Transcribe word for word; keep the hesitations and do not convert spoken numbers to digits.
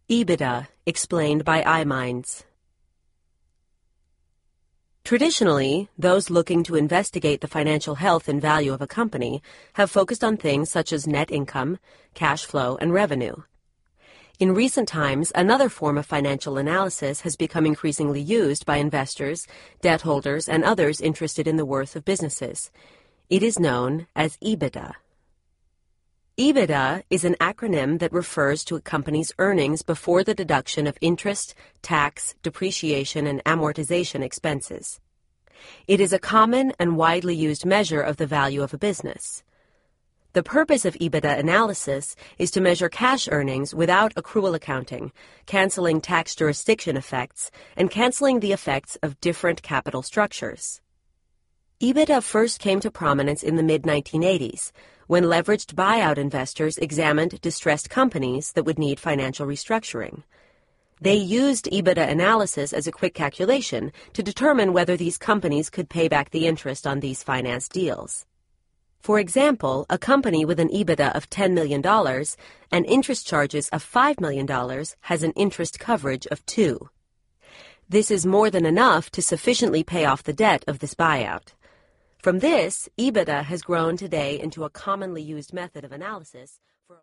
EBITDA, explained by iMinds. Traditionally, those looking to investigate the financial health and value of a company have focused on things such as net income, cash flow, and revenue. In recent times, another form of financial analysis has become increasingly used by investors, debt holders, and others interested in the worth of businesses. It is known as EBITDA. EBITDA is an acronym that refers to a company's earnings before the deduction of interest, tax, depreciation, and amortization expenses. It is a common and widely used measure of the value of a business. The purpose of EBITDA analysis is to measure cash earnings without accrual accounting, canceling tax jurisdiction effects, and canceling the effects of different capital structures. EBITDA first came to prominence in the mid nineteen eighties, when leveraged buyout investors examined distressed companies that would need financial restructuring. They used EBITDA analysis as a quick calculation to determine whether these companies could pay back the interest on these financed deals. For example, a company with an EBITDA of ten million dollars and interest charges of five million dollars has an interest coverage of two. This is more than enough to sufficiently pay off the debt of this buyout. From this, EBITDA has grown today into a commonly used method of analysis